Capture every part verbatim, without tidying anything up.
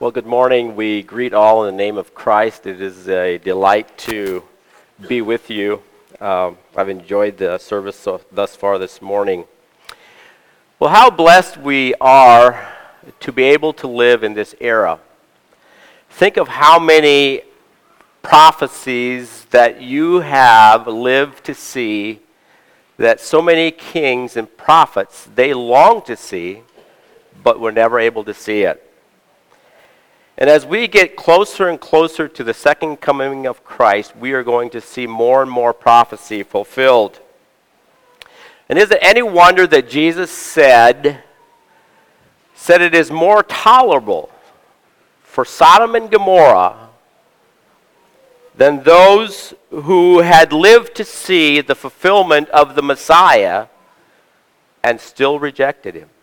Well, good morning. We greet all in the name of Christ. It is a delight to be with you. Um, I've enjoyed the service so, thus far this morning. Well, how blessed we are to be able to live in this era. Think of how many prophecies that you have lived to see, that so many kings and prophets, they long to see, but were never able to see it. And as we get closer and closer to the second coming of Christ, we are going to see more and more prophecy fulfilled. And is it any wonder that Jesus said, said it is more tolerable for Sodom and Gomorrah than those who had lived to see the fulfillment of the Messiah and still rejected him?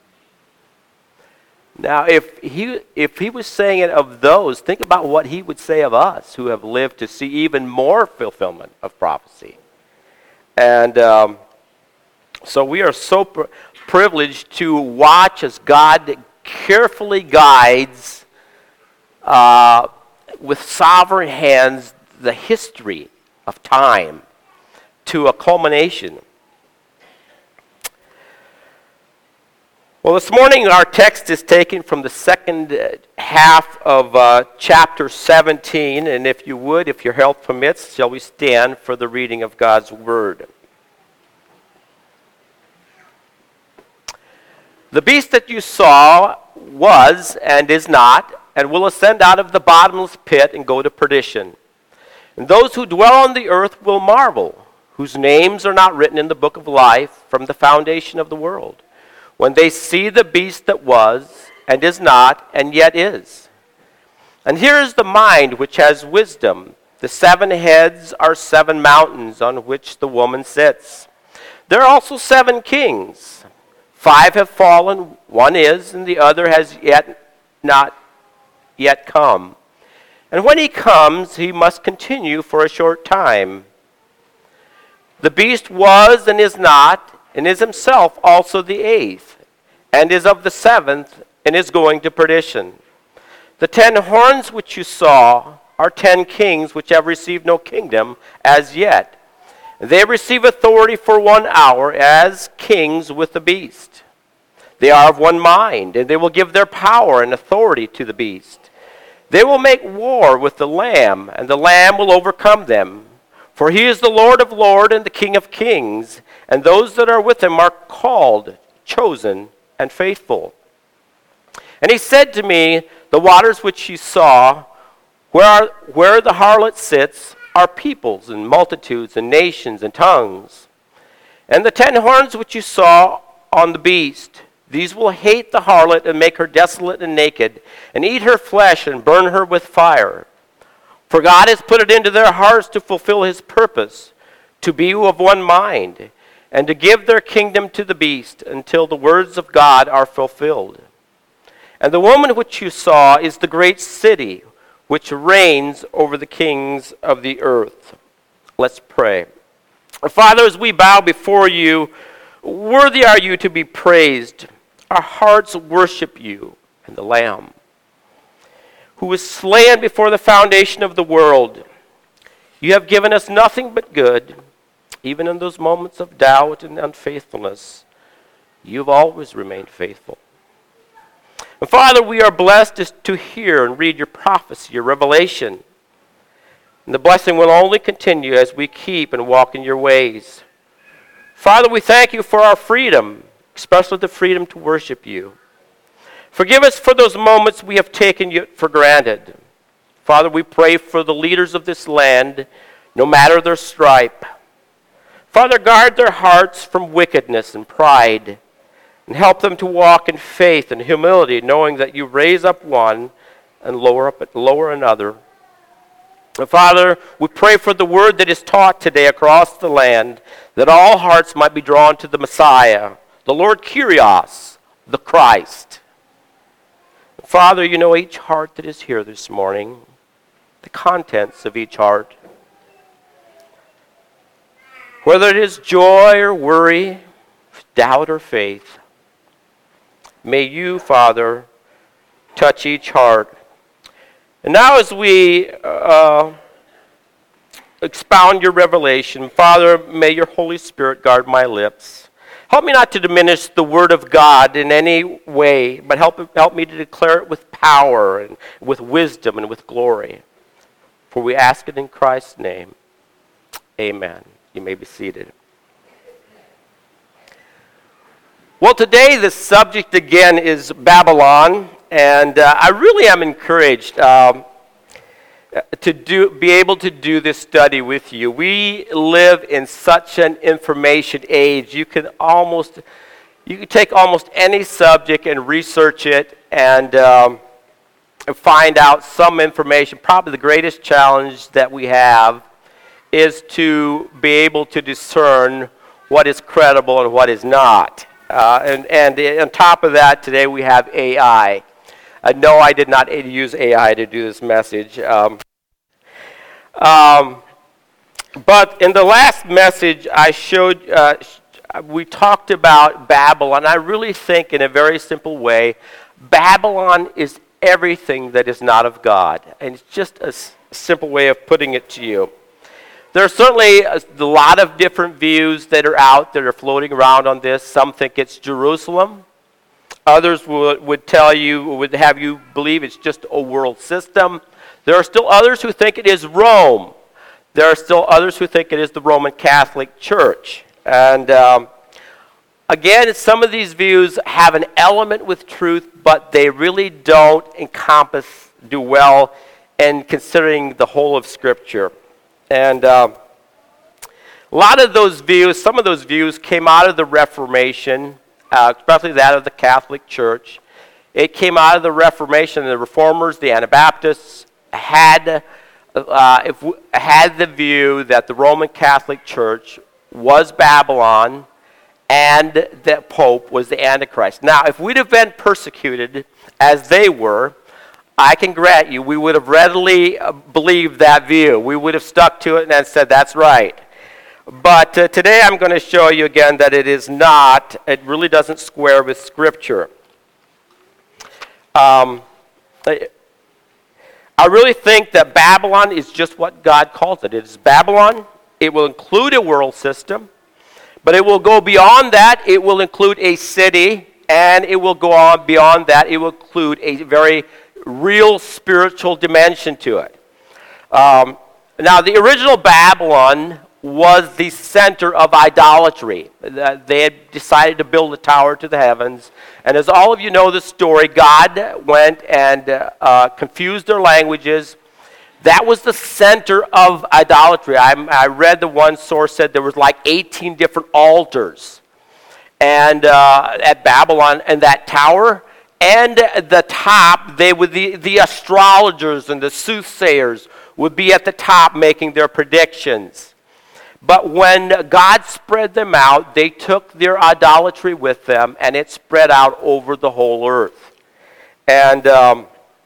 Now, if he if he was saying it of those, think about what he would say of us who have lived to see even more fulfillment of prophecy. And um, so we are so pr- privileged to watch as God carefully guides uh, with sovereign hands the history of time to a culmination. Well, this morning our text is taken from the second half of uh, chapter seventeen, and if you would, if your health permits, shall we stand for the reading of God's Word. The beast that you saw was and is not, and will ascend out of the bottomless pit and go to perdition. And those who dwell on the earth will marvel, whose names are not written in the book of life from the foundation of the world, when they see the beast that was, and is not, and yet is. And here is the mind which has wisdom. The seven heads are seven mountains on which the woman sits. There are also seven kings. Five have fallen, one is, and the other has yet not yet come. And when he comes, he must continue for a short time. The beast was and is not, and is himself also the eighth, and is of the seventh, and is going to perdition. The ten horns which you saw are ten kings which have received no kingdom as yet. They receive authority for one hour as kings with the beast. They are of one mind, and they will give their power and authority to the beast. They will make war with the Lamb, and the Lamb will overcome them. For he is the Lord of lords and the King of kings, and those that are with him are called, chosen, and faithful. And he said to me, the waters which you saw, where, are, where the harlot sits, are peoples and multitudes and nations and tongues. And the ten horns which you saw on the beast, these will hate the harlot and make her desolate and naked, and eat her flesh and burn her with fire. For God has put it into their hearts to fulfill his purpose, to be of one mind, and to give their kingdom to the beast until the words of God are fulfilled. And the woman which you saw is the great city, which reigns over the kings of the earth. Let's pray. Father, as we bow before you, worthy are you to be praised. Our hearts worship you and the Lamb, who was slain before the foundation of the world. You have given us nothing but good. Even in those moments of doubt and unfaithfulness, you've always remained faithful. And Father, we are blessed to hear and read your prophecy, your revelation. And the blessing will only continue as we keep and walk in your ways. Father, we thank you for our freedom, especially the freedom to worship you. Forgive us for those moments we have taken you for granted. Father, we pray for the leaders of this land, no matter their stripe. Father, guard their hearts from wickedness and pride, and help them to walk in faith and humility, knowing that you raise up one and lower up lower another. And Father, we pray for the word that is taught today across the land, that all hearts might be drawn to the Messiah, the Lord Kyrios, the Christ. Father, you know each heart that is here this morning, the contents of each heart. Whether it is joy or worry, doubt or faith, may you, Father, touch each heart And now as we uh, expound your revelation, Father, may your Holy Spirit guard my lips. Help me not to diminish the word of God in any way, but help, help me to declare it with power and with wisdom and with glory. For we ask it in Christ's name. Amen. You may be seated. Well, today the subject again is Babylon, and uh, I really am encouraged um, to do, be able to do this study with you. We live in such an information age. You can almost, you can take almost any subject and research it and um, find out some information. Probably the greatest challenge that we have is to be able to discern what is credible and what is not. Uh, and, and on top of that, today we have A I. Uh, no, I did not use A I to do this message. Um, um, but in the last message I showed, uh, we talked about Babylon. I really think in a very simple way, Babylon is everything that is not of God. And it's just a s- simple way of putting it to you. There are certainly a lot of different views that are out that are floating around on this. Some think it's Jerusalem. Others would, would tell you, would have you believe it's just a world system. There are still others who think it is Rome. There are still others who think it is the Roman Catholic Church. And um, again, some of these views have an element with truth, but they really don't encompass, do well in considering the whole of Scripture. And uh, a lot of those views, some of those views came out of the Reformation, uh, especially that of the Catholic Church. It came out of the Reformation. The Reformers, the Anabaptists, had uh, if we, had the view that the Roman Catholic Church was Babylon and that Pope was the Antichrist. Now, if we'd have been persecuted as they were, I can grant you, we would have readily uh, believed that view. We would have stuck to it and said, that's right. But uh, today I'm going to show you again that it is not, it really doesn't square with Scripture. Um, I really think that Babylon is just what God calls it. It is Babylon. It will include a world system, but it will go beyond that. It will include a city, and it will go on beyond that. It will include a very real spiritual dimension to it. Um, now, the original Babylon was the center of idolatry. They had decided to build a tower to the heavens. And as all of you know the story, God went and uh, uh, confused their languages. That was the center of idolatry. I, I read the one source said there was like eighteen different altars and uh, at Babylon, and that tower. And at the top, they would the, the astrologers and the soothsayers would be at the top making their predictions. But when God spread them out, they took their idolatry with them, and it spread out over the whole earth. And um,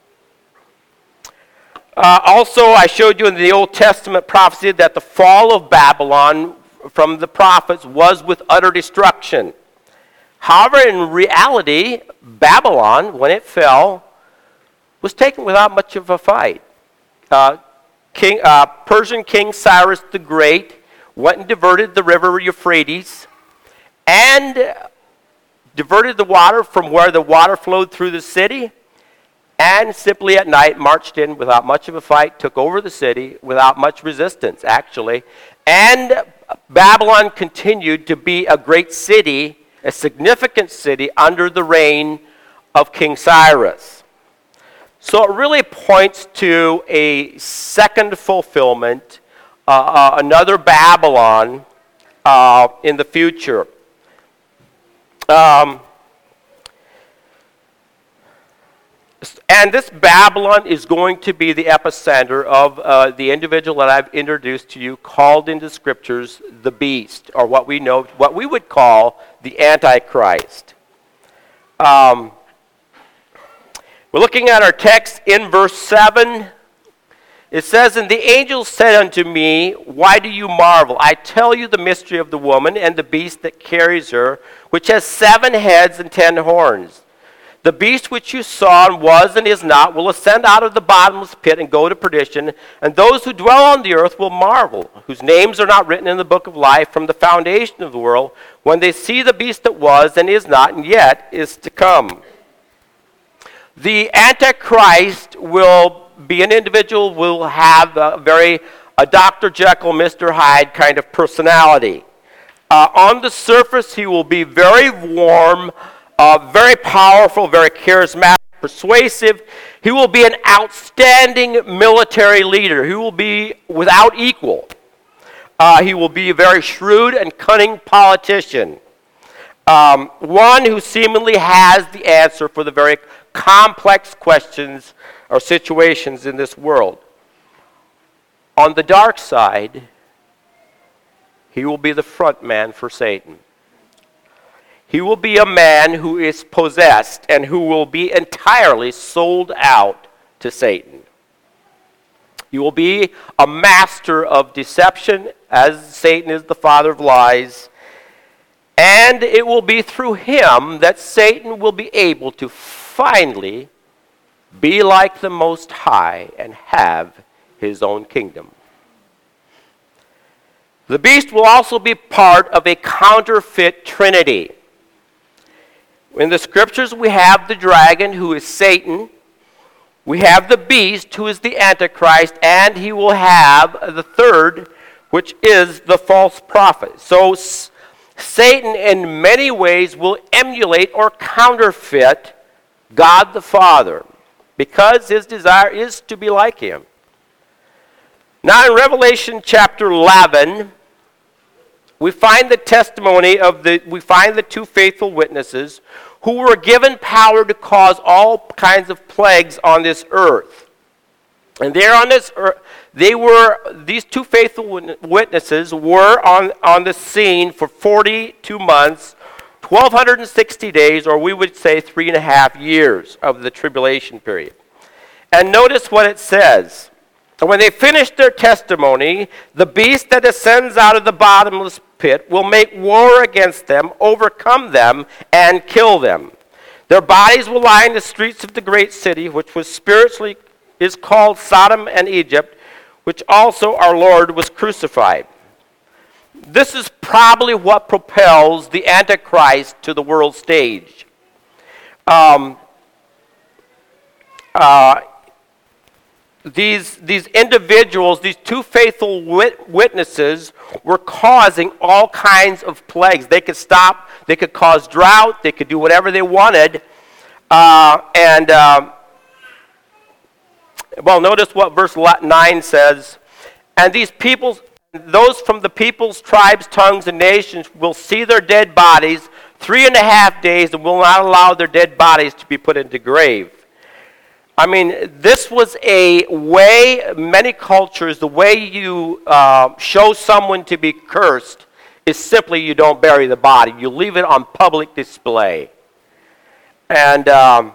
uh, also, I showed you in the Old Testament prophecy that the fall of Babylon from the prophets was with utter destruction. However, in reality, Babylon, when it fell, was taken without much of a fight. Uh, King, uh, Persian King Cyrus the Great went and diverted the river Euphrates and diverted the water from where the water flowed through the city, and simply at night marched in without much of a fight, took over the city without much resistance, actually. And Babylon continued to be a great city, a significant city under the reign of King Cyrus. So it really points to a second fulfillment, uh, uh, another Babylon uh, in the future. Um, and this Babylon is going to be the epicenter of uh, the individual that I've introduced to you, called in the Scriptures the beast, or what we know, what we would call the Antichrist. Um, we're looking at our text in verse seven. It says, "And the angel said unto me, Why do you marvel? I tell you the mystery of the woman and the beast that carries her, which has seven heads and ten horns. The beast which you saw and was and is not will ascend out of the bottomless pit and go to perdition, and those who dwell on the earth will marvel, whose names are not written in the book of life from the foundation of the world, when they see the beast that was and is not and yet is to come. The Antichrist will be an individual, will have a very a Doctor Jekyll, Mister Hyde kind of personality. Uh, on the surface, he will be very warm, uh, very powerful, very charismatic, persuasive. He will be an outstanding military leader. He will be without equal. Uh, he will be a very shrewd and cunning politician. Um, one who seemingly has the answer for the very complex questions or situations in this world. On the dark side, he will be the front man for Satan. He will be a man who is possessed and who will be entirely sold out to Satan. He will be a master of deception, as Satan is the father of lies. And it will be through him that Satan will be able to finally be like the Most High and have his own kingdom. The beast will also be part of a counterfeit trinity. In the scriptures, we have the dragon, who is Satan. We have the beast, who is the Antichrist, and he will have the third, which is the false prophet. So S- Satan, in many ways, will emulate or counterfeit God the Father, because his desire is to be like him. Now in Revelation chapter eleven, we find the testimony of the, we find the two faithful witnesses who were given power to cause all kinds of plagues on this earth. And there on this earth, they were, these two faithful witnesses were on, on the scene for forty-two months, one thousand two hundred sixty days, or we would say three and a half years of the tribulation period. And notice what it says. And when they finish their testimony, the beast that ascends out of the bottomless pit will make war against them, overcome them, and kill them. Their bodies will lie in the streets of the great city, which was spiritually is called Sodom and Egypt, which also our Lord was crucified. This is probably what propels the Antichrist to the world stage. Um, uh, These, these individuals, these two faithful wit- witnesses were causing all kinds of plagues. They could stop, they could cause drought, they could do whatever they wanted. Uh, and, uh, well, notice what verse nine says. And these peoples, those from the peoples, tribes, tongues, and nations will see their dead bodies three and a half days and will not allow their dead bodies to be put into grave. I mean, this was a way, many cultures, the way you uh, show someone to be cursed is simply you don't bury the body. You leave it on public display. And um,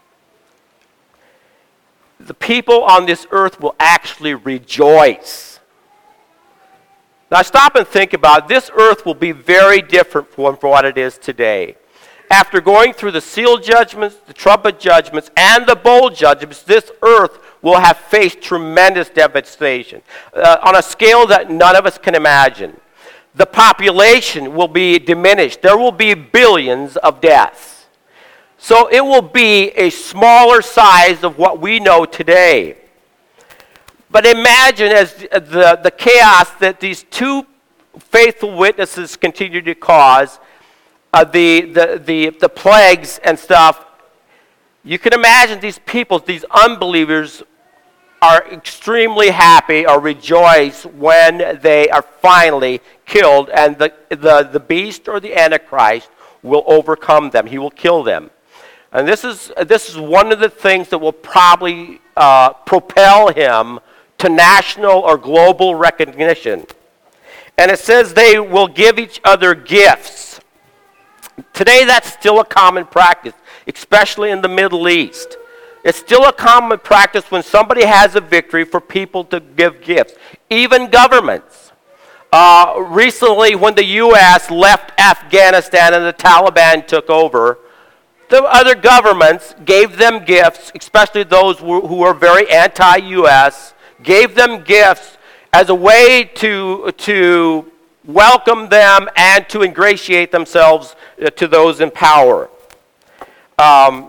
the people on this earth will actually rejoice. Now stop and think about it. This earth will be very different from what it is today. After going through the seal judgments, the trumpet judgments, and the bowl judgments, this earth will have faced tremendous devastation uh, on a scale that none of us can imagine. The population will be diminished. There will be billions of deaths. So it will be a smaller size of what we know today. But imagine as the, the chaos that these two faithful witnesses continue to cause, Uh, the, the, the, the plagues and stuff, you can imagine these people, these unbelievers, are extremely happy or rejoice when they are finally killed, and the, the, the beast or the Antichrist will overcome them. He will kill them. And this is, this is one of the things that will probably uh, propel him to national or global recognition. And it says they will give each other gifts. Today, that's still a common practice, especially in the Middle East. It's still a common practice when somebody has a victory for people to give gifts, even governments. Uh, recently, when the U S left Afghanistan and the Taliban took over, The other governments gave them gifts, especially those who who were very anti-U S, gave them gifts as a way to, to welcome them and to ingratiate themselves uh, to those in power. Um,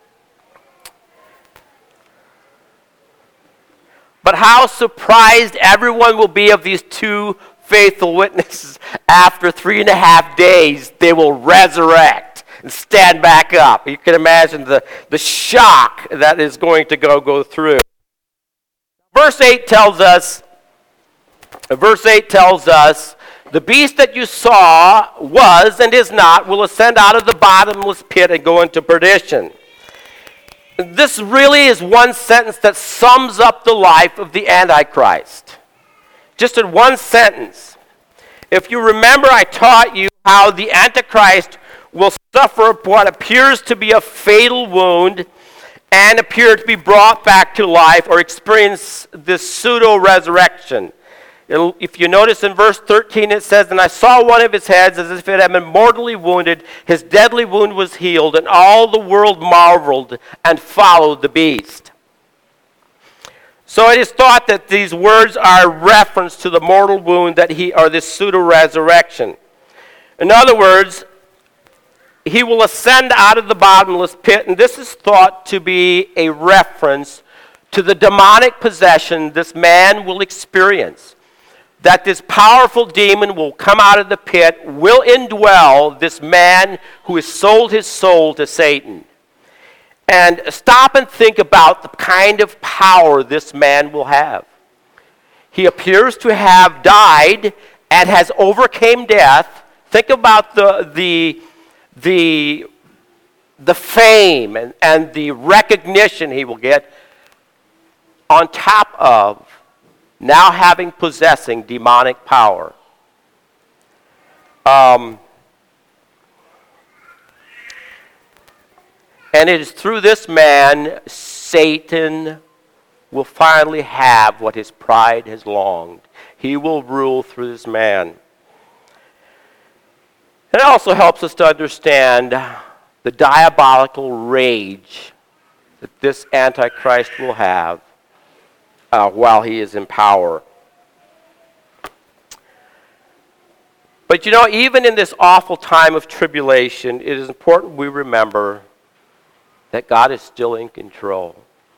but how surprised everyone will be of these two faithful witnesses. After three and a half days, they will resurrect and stand back up. You can imagine the, the shock that is going to go, go through. Verse eight tells us, verse eight tells us, the beast that you saw was and is not, will ascend out of the bottomless pit and go into perdition. This really is one sentence that sums up the life of the Antichrist. Just in one sentence. If you remember, I taught you how the Antichrist will suffer what appears to be a fatal wound and appear to be brought back to life or experience this pseudo-resurrection. It'll, if you notice in verse thirteen, it says, and I saw one of his heads as if it had been mortally wounded. His deadly wound was healed, and all the world marveled and followed the beast. So it is thought that these words are a reference to the mortal wound that he, or this pseudo-resurrection. In other words, he will ascend out of the bottomless pit, and this is thought to be a reference to the demonic possession this man will experience. That this powerful demon will come out of the pit, will indwell this man who has sold his soul to Satan. And stop and think about the kind of power this man will have. He appears to have died and has overcame death. Think about the, the, the, the fame and, and the recognition he will get on top of now having possessing demonic power. Um, and it is through this man, Satan will finally have what his pride has longed. He will rule through this man. It also helps us to understand the diabolical rage that this Antichrist will have Uh, while he is in power. But you know, even in this awful time of tribulation, it is important we remember that God is still in control.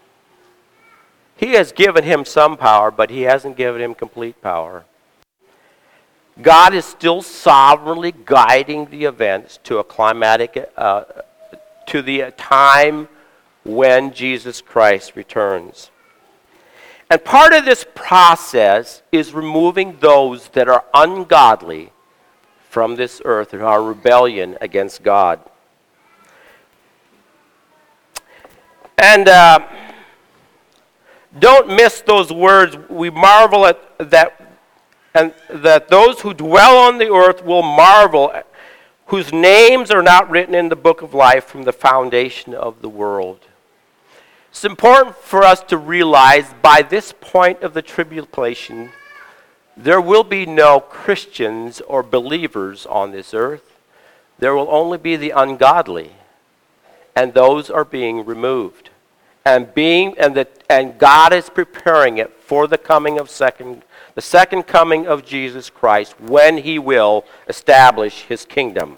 He has given him some power, but he hasn't given him complete power. God is still sovereignly guiding the events to a climatic, uh, to the time when Jesus Christ returns. And part of this process is removing those that are ungodly from this earth and are rebellion against God. And uh, don't miss those words. We marvel at that, and that those who dwell on the earth will marvel, whose names are not written in the book of life from the foundation of the world. It's important for us to realize by this point of the tribulation, there will be no Christians or believers on this earth. There will only be the ungodly, and those are being removed. And being and the and God is preparing it for the coming of second the second coming of Jesus Christ, when he will establish his kingdom.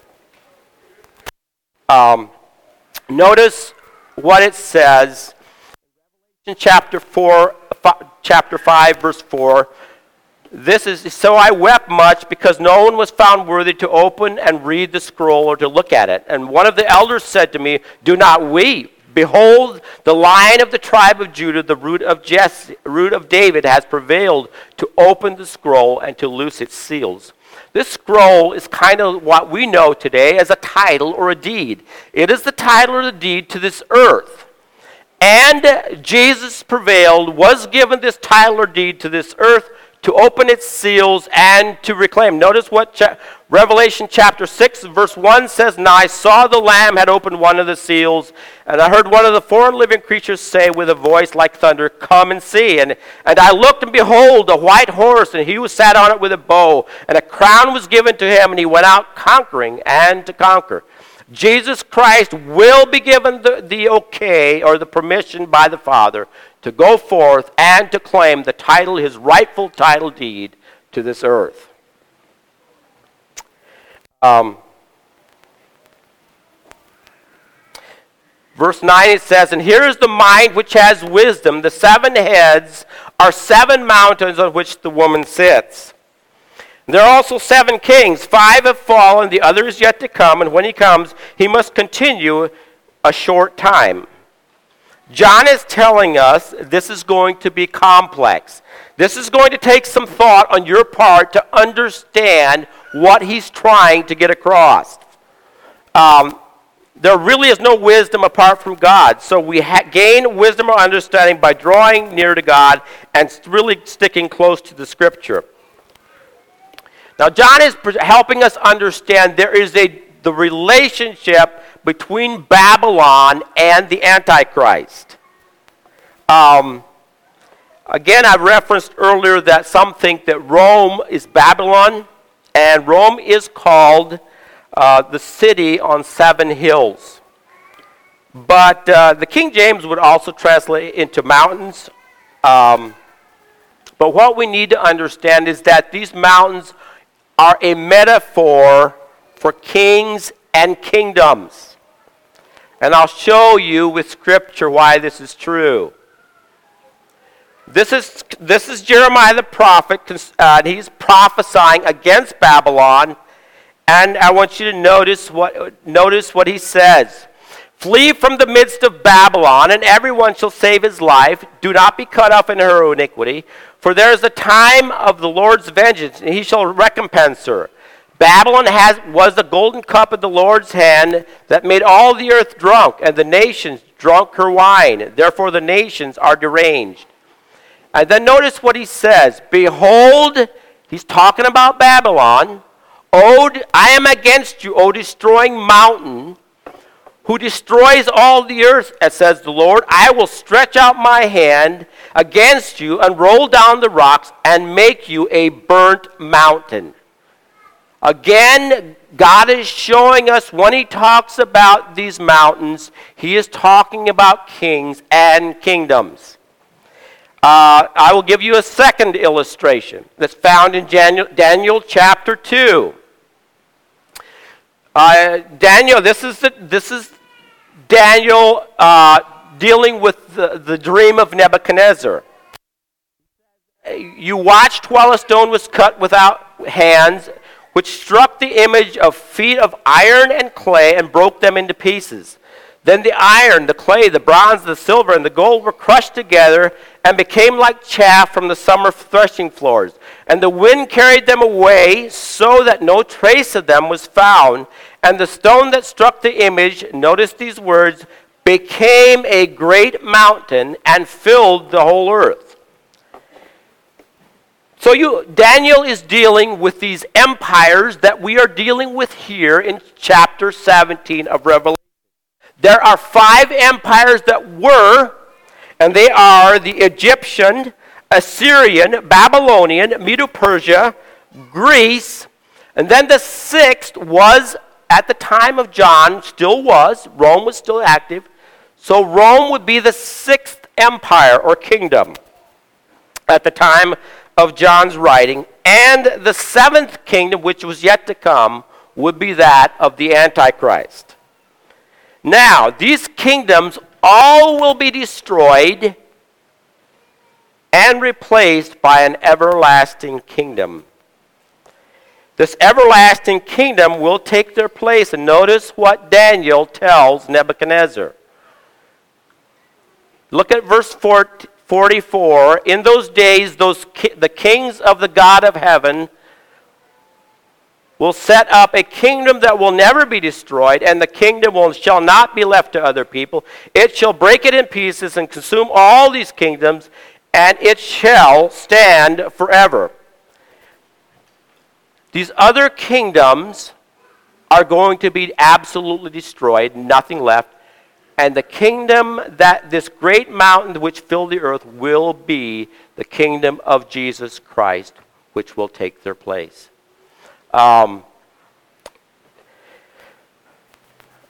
Um, notice what it says in chapter four, chapter five, verse four. This is, so I wept much because no one was found worthy to open and read the scroll or to look at it. And one of the elders said to me, do not weep. Behold, the Lion of the tribe of Judah, the root of Jesse, root of David, has prevailed to open the scroll and to loose its seals. This scroll is kind of what we know today as a title or a deed. It is the title or the deed to this earth. And Jesus prevailed, was given this title or deed to this earth to open its seals and to reclaim. Notice what cha- Revelation chapter six, verse one says, now I saw the Lamb had opened one of the seals, and I heard one of the four living creatures say with a voice like thunder, come and see. And, and I looked, and behold, a white horse, and he who sat on it with a bow, and a crown was given to him, and he went out conquering and to conquer. Jesus Christ will be given the, the okay or the permission by the Father to go forth and to claim the title, his rightful title deed to this earth. Um, verse nine, it says, "And here is the mind which has wisdom. The seven heads are seven mountains on which the woman sits. There are also seven kings. Five have fallen, the other is yet to come, and when he comes, he must continue a short time." John is telling us this is going to be complex. This is going to take some thought on your part to understand what he's trying to get across. Um, there really is no wisdom apart from God. So we ha- gain wisdom or understanding by drawing near to God and really sticking close to the Scripture. Now, John is pre- helping us understand there is a the relationship between Babylon and the Antichrist. Um, again, I referenced earlier that some think that Rome is Babylon, and Rome is called uh, the city on seven hills. But uh, the King James would also translate into mountains. Um, but what we need to understand is that these mountains are a metaphor for kings and kingdoms. And I'll show you with Scripture why this is true. This is, this is Jeremiah the prophet, uh, and he's prophesying against Babylon. And I want you to notice what, notice what he says. "Flee from the midst of Babylon, and everyone shall save his life. Do not be cut off in her iniquity. For there is a time of the Lord's vengeance, and he shall recompense her. Babylon has, was the golden cup of the Lord's hand that made all the earth drunk, and the nations drunk her wine. Therefore the nations are deranged." And then notice what he says. "Behold," he's talking about Babylon, "O, I am against you, O destroying mountain, who destroys all the earth, as says the Lord. I will stretch out my hand against you and roll down the rocks and make you a burnt mountain." Again, God is showing us when he talks about these mountains, he is talking about kings and kingdoms. Uh, I will give you a second illustration that's found in Daniel, Daniel chapter two. Uh, Daniel, this is the, this is Daniel uh, dealing with the, the dream of Nebuchadnezzar. "You watched while a stone was cut without hands, which struck the image of feet of iron and clay and broke them into pieces. Then the iron, the clay, the bronze, the silver, and the gold were crushed together and became like chaff from the summer threshing floors. And the wind carried them away so that no trace of them was found. And the stone that struck the image," notice these words, "became a great mountain and filled the whole earth." So you, Daniel is dealing with these empires that we are dealing with here in chapter seventeen of Revelation. There are five empires that were, and they are the Egyptian, Assyrian, Babylonian, Medo-Persia, Greece, and then the sixth was, at the time of John, still was, Rome was still active, so Rome would be the sixth empire or kingdom at the time of John's writing, and the seventh kingdom, which was yet to come, would be that of the Antichrist. Now, these kingdoms all will be destroyed and replaced by an everlasting kingdom. This everlasting kingdom will take their place, and notice what Daniel tells Nebuchadnezzar. Look at verse forty-four. "In those days, those ki- the kings of the God of heaven will set up a kingdom that will never be destroyed, and the kingdom will, shall not be left to other people. It shall break it in pieces and consume all these kingdoms, and it shall stand forever." These other kingdoms are going to be absolutely destroyed, nothing left. And the kingdom that this great mountain which filled the earth will be the kingdom of Jesus Christ, which will take their place. Um,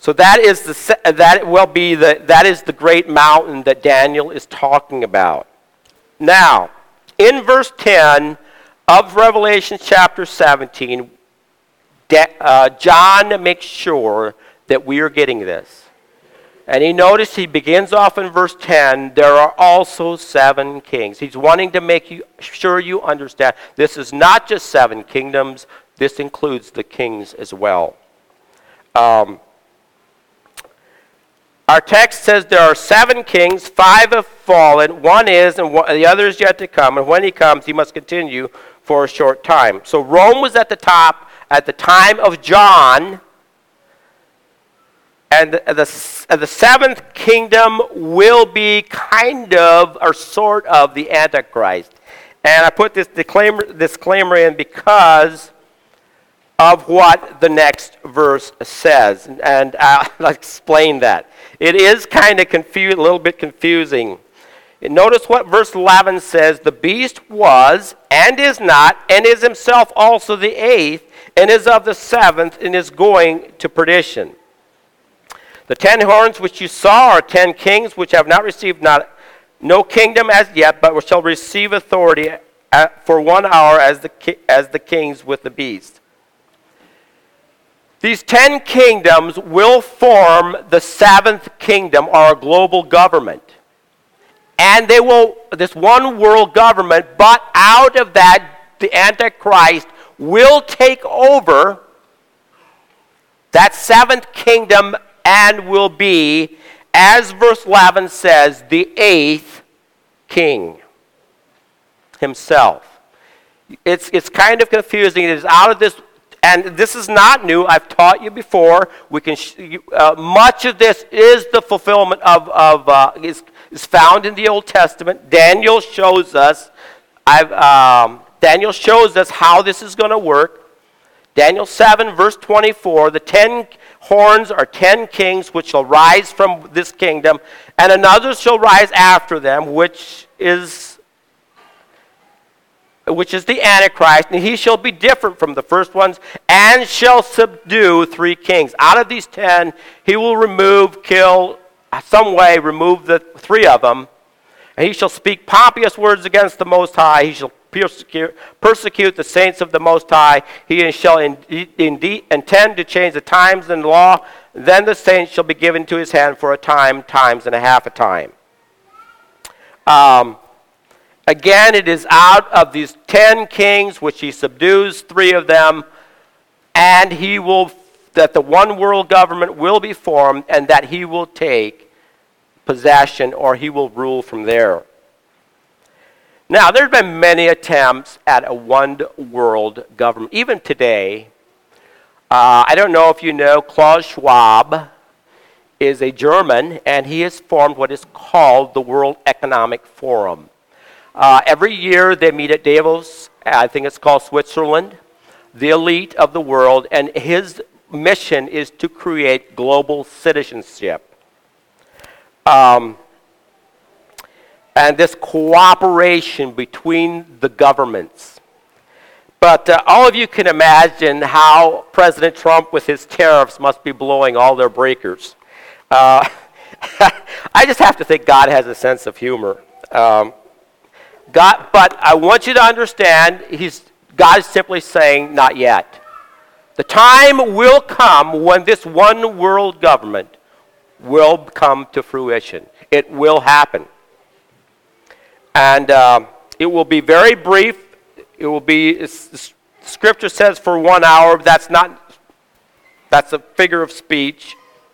So that is the se- that will be the that is the great mountain that Daniel is talking about. Now, in verse ten of Revelation chapter seventeen, Da- uh, John makes sure that we are getting this. And he noticed he begins off in verse ten, there are also seven kings. He's wanting to make you sure you understand this is not just seven kingdoms, this includes the kings as well. Um, our text says there are seven kings, five have fallen, one is, and one, the other is yet to come. And when he comes, he must continue for a short time. So Rome was at the top at the time of John, and the, the, the seventh kingdom will be kind of, or sort of, the Antichrist. And I put this disclaimer, disclaimer in because of what the next verse says. And I'll explain that. It is kind of confu- a little bit confusing. Notice what verse eleven says. The beast was, and is not, and is himself also the eighth, and is of the seventh, and is going to perdition. The ten horns which you saw are ten kings which have not received not, no kingdom as yet, but shall receive authority at, for one hour as the, ki- as the kings with the beast. These ten kingdoms will form the seventh kingdom, or a global government. And they will, this one world government, but out of that, the Antichrist will take over that seventh kingdom and will be, as verse eleven says, the eighth king himself. It's, it's kind of confusing. It is out of this. And this is not new. I've taught you before. We can sh- uh, much of this is the fulfillment of, of uh, is, is found in the Old Testament. Daniel shows us. I've, um, Daniel shows us how this is going to work. Daniel seven, verse twenty-four. The ten horns are ten kings which shall rise from this kingdom, and another shall rise after them, which is which is the Antichrist, and he shall be different from the first ones, and shall subdue three kings. Out of these ten, he will remove, kill, some way remove the three of them, and he shall speak pompous words against the Most High. He shall persecute, persecute the saints of the Most High. He shall indeed, indeed intend to change the times and the law. Then the saints shall be given to his hand for a time, times and a half a time. Um... Again, it is out of these ten kings, which he subdues three of them, and he will, that the one world government will be formed, and that he will take possession, or he will rule from there. Now, there have been many attempts at a one world government. Even today, uh, I don't know if you know, Klaus Schwab is a German, and he has formed what is called the World Economic Forum. Uh, every year they meet at Davos, I think it's called Switzerland, the elite of the world, and his mission is to create global citizenship. Um, and this cooperation between the governments. But uh, all of you can imagine how President Trump with his tariffs must be blowing all their breakers. Uh, I just have to think God has a sense of humor. Um, God, but I want you to understand, he's, God is simply saying, not yet. The time will come when this one world government will come to fruition. It will happen. And uh, it will be very brief. It will be, Scripture says for one hour. That's not, that's a figure of speech.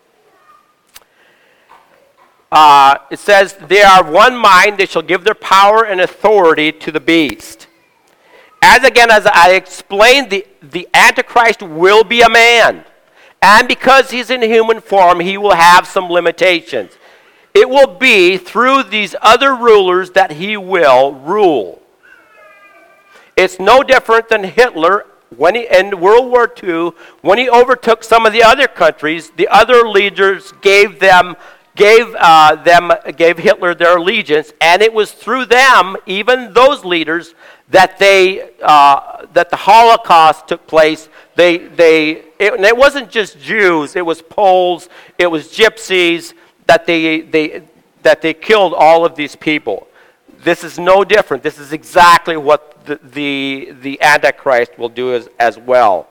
Uh, it says, they are of one mind, they shall give their power and authority to the beast. As again, as I explained, the, the Antichrist will be a man. And because he's in human form, he will have some limitations. It will be through these other rulers that he will rule. It's no different than Hitler when he, in World War Two, when he overtook some of the other countries, the other leaders gave them gave uh, them gave Hitler their allegiance, and it was through them, even those leaders, that they uh, that the Holocaust took place. They they it, and it wasn't just Jews; it was Poles, it was Gypsies that they they that they killed all of these people. This is no different. This is exactly what the the, the Antichrist will do as, as well.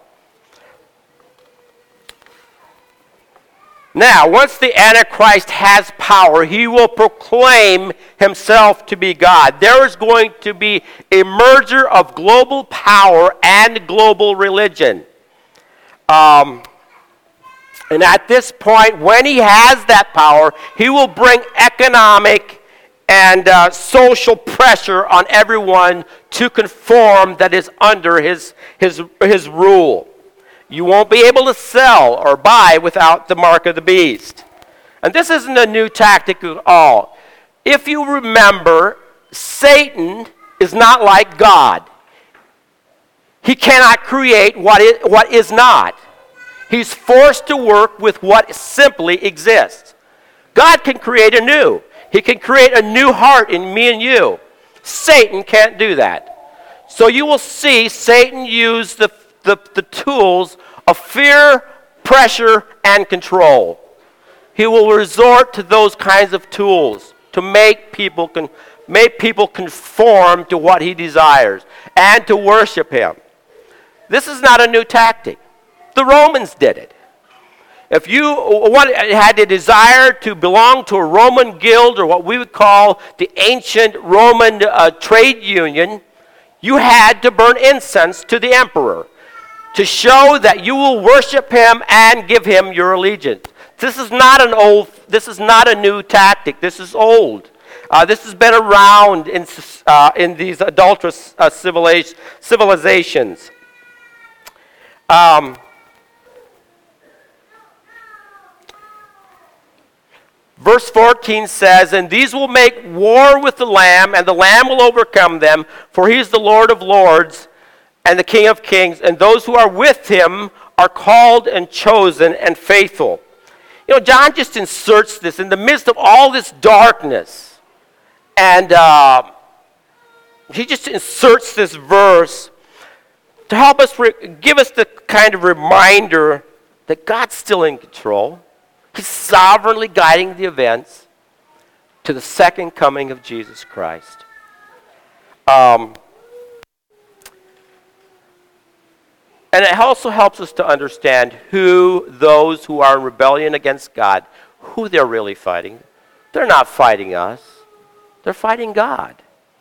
Now, once the Antichrist has power, he will proclaim himself to be God. There is going to be a merger of global power and global religion. Um, and at this point, when he has that power, he will bring economic and uh, social pressure on everyone to conform that is under his, his, his rule. You won't be able to sell or buy without the mark of the beast. And this isn't a new tactic at all. If you remember, Satan is not like God. He cannot create what is, what is not. He's forced to work with what simply exists. God can create a new. He can create a new heart in me and you. Satan can't do that. So you will see Satan use the The, the tools of fear, pressure, and control. He will resort to those kinds of tools to make people con- make people conform to what he desires and to worship him. This is not a new tactic. The Romans did it. If you had a desire to belong to a Roman guild, or what we would call the ancient Roman uh, trade union, you had to burn incense to the emperor to show that you will worship him and give him your allegiance. This is not an old, this is not a new tactic. This is old. Uh, this has been around in, uh, in these adulterous uh, civilizations. Um, verse fourteen says, "And these will make war with the Lamb, and the Lamb will overcome them, for he is the Lord of lords, and the King of kings, and those who are with him are called and chosen and faithful." You know, John just inserts this in the midst of all this darkness. And uh, he just inserts this verse to help us, re- give us the kind of reminder that God's still in control. He's sovereignly guiding the events to the second coming of Jesus Christ. Um... And it also helps us to understand who those who are in rebellion against God, who they're really fighting. They're not fighting us. They're fighting God.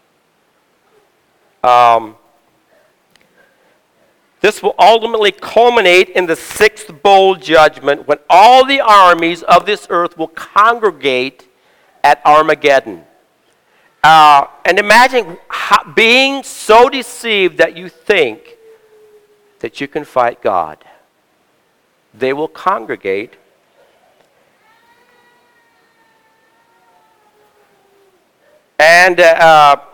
Um, this will ultimately culminate in the sixth bowl judgment, when all the armies of this earth will congregate at Armageddon. Uh, and imagine how, being so deceived that you think that you can fight God. They will congregate. And, uh, I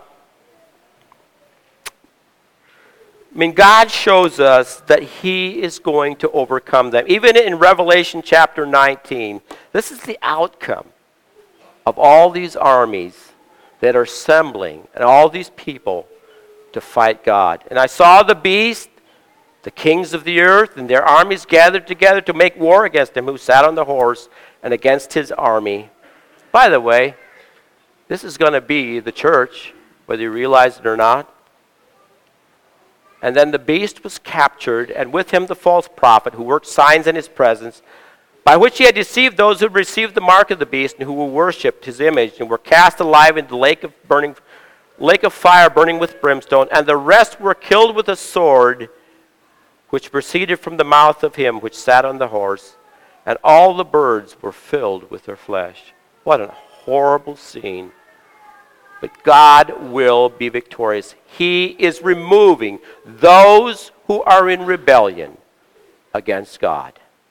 mean, God shows us that he is going to overcome them. Even in Revelation chapter nineteen, this is the outcome of all these armies that are assembling, and all these people to fight God. "And I saw the beast, the kings of the earth, and their armies gathered together to make war against him who sat on the horse and against his army." By the way, this is going to be the church, whether you realize it or not. "And then the beast was captured, and with him the false prophet, who worked signs in his presence, by which he had deceived those who received the mark of the beast and who worshipped his image, and were cast alive into the lake of burning, lake of fire burning with brimstone. And the rest were killed with a sword, which proceeded from the mouth of him which sat on the horse, and all the birds were filled with their flesh." What a horrible scene. But God will be victorious. He is removing those who are in rebellion against God.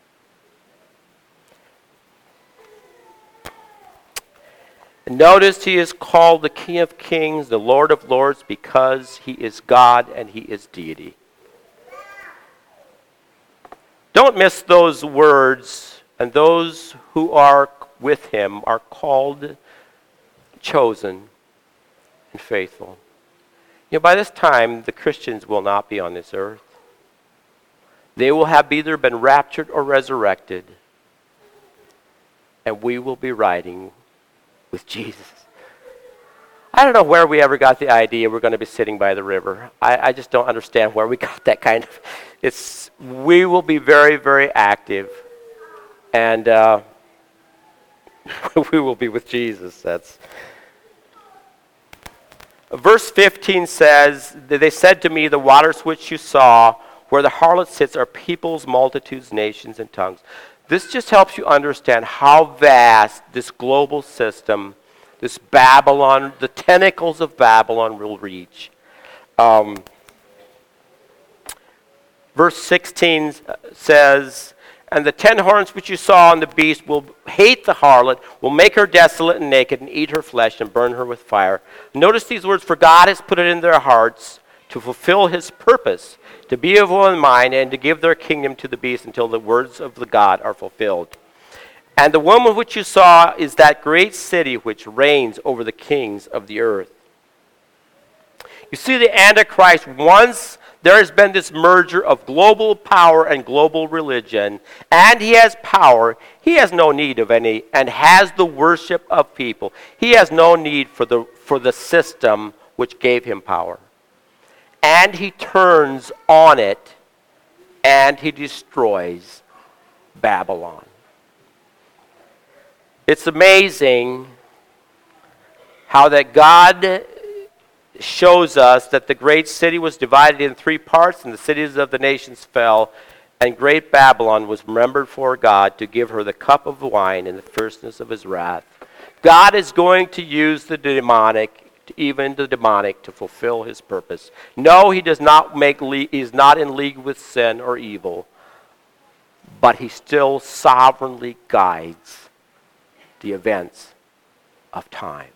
And notice he is called the King of Kings, the Lord of Lords, because he is God and he is deity. Don't miss those words, and those who are with him are called, chosen, and faithful. You know, by this time, the Christians will not be on this earth. They will have either been raptured or resurrected, and we will be riding with Jesus. I don't know where we ever got the idea we're going to be sitting by the river. I, I just don't understand where we got that kind of. It's we will be very, very active, and uh, we will be with Jesus. That's verse fifteen says, "They said to me, the waters which you saw, where the harlot sits, are peoples, multitudes, nations, and tongues." This just helps you understand how vast this global system, this Babylon, the tentacles of Babylon will reach. Um, verse sixteen says, "And the ten horns which you saw on the beast will hate the harlot, will make her desolate and naked, and eat her flesh, and burn her with fire." Notice these words, "For God has put it in their hearts to fulfill his purpose, to be of one mind, and to give their kingdom to the beast until the words of the God are fulfilled. And the woman which you saw is that great city which reigns over the kings of the earth." You see, the Antichrist, once there has been this merger of global power and global religion, and he has power, he has no need of any, and has the worship of people. He has no need for the, for the system which gave him power. And he turns on it, and he destroys Babylon. It's amazing how that God shows us that the great city was divided in three parts, and the cities of the nations fell, and great Babylon was remembered for God to give her the cup of wine in the fierceness of his wrath. God is going to use the demonic, even the demonic, to fulfill his purpose. No, he does not make le- he is not in league with sin or evil, but he still sovereignly guides the events of time.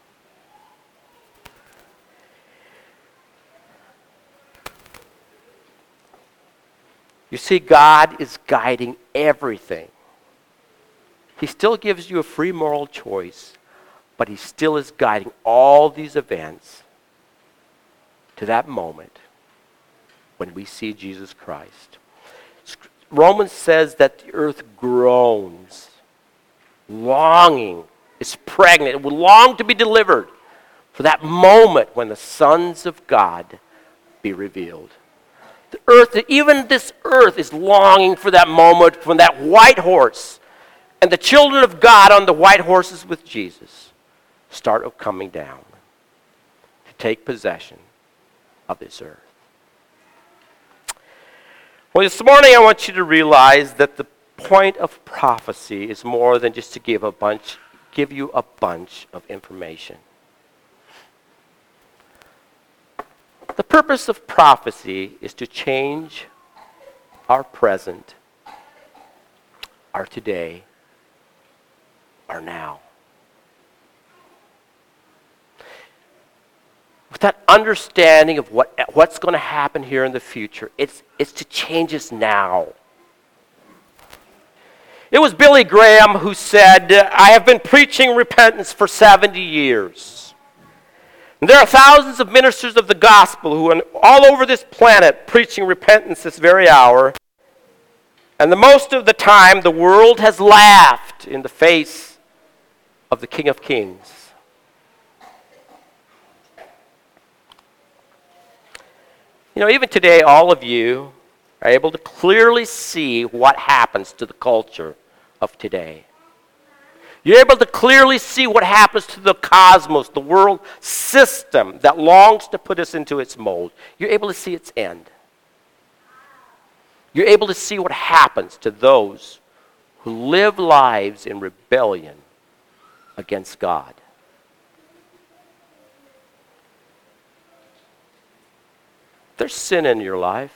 You see, God is guiding everything. He still gives you a free moral choice, but he still is guiding all these events to that moment when we see Jesus Christ. Romans says that the earth groans, longing, is pregnant. It will long to be delivered for that moment when the sons of God be revealed. The earth, even this earth is longing for that moment when that white horse and the children of God on the white horses with Jesus start coming down to take possession of this earth. Well, this morning I want you to realize that the point of prophecy is more than just to give a bunch, give you a bunch of information. The purpose of prophecy is to change our present, our today, our now. With that understanding of what, what's going to happen here in the future, it's, it's to change us now. It was Billy Graham who said, "I have been preaching repentance for seventy years. And there are thousands of ministers of the gospel who are all over this planet preaching repentance this very hour. And the most of the time, the world has laughed in the face of the King of Kings." You know, even today, all of you are able to clearly see what happens to the culture of today. You're able to clearly see what happens to the cosmos, the world system that longs to put us into its mold. You're able to see its end. You're able to see what happens to those who live lives in rebellion against God. There's sin in your life.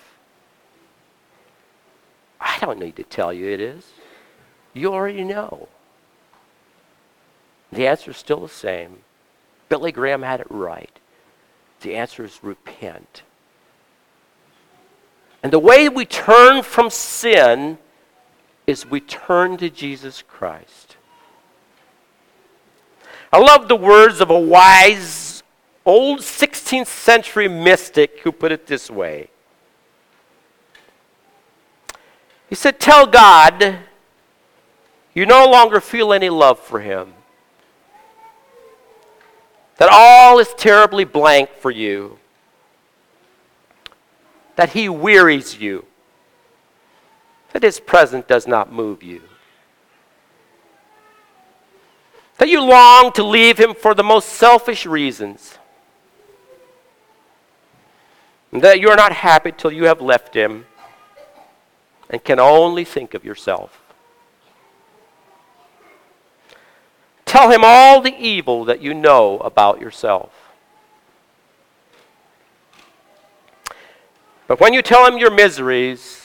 I don't need to tell you it is. You already know. The answer is still the same. Billy Graham had it right. The answer is repent. And the way we turn from sin is we turn to Jesus Christ. I love the words of a wise old sixteenth century mystic who put it this way. He said, tell God you no longer feel any love for him. That all is terribly blank for you. That he wearies you. That his presence does not move you. That you long to leave him for the most selfish reasons. And that you are not happy till you have left him and can only think of yourself. Tell him all the evil that you know about yourself. But when you tell him your miseries,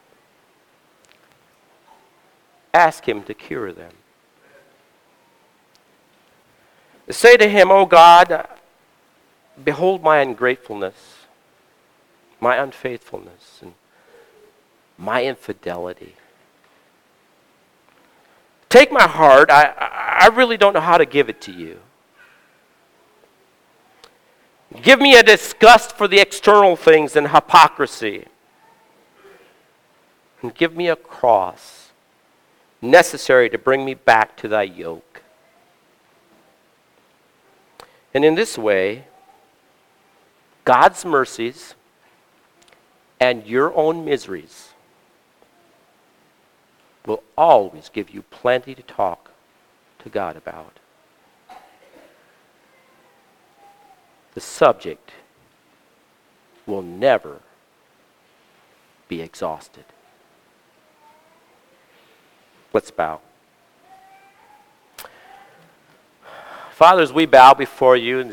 ask him to cure them. Say to him, O God, behold my ungratefulness, my unfaithfulness, and my infidelity. Take my heart. I, I really don't know how to give it to you. Give me a disgust for the external things and hypocrisy. And give me a cross necessary to bring me back to thy yoke. And in this way, God's mercies and your own miseries will always give you plenty to talk to God about. The subject will never be exhausted. Let's bow. Father, as we bow before you,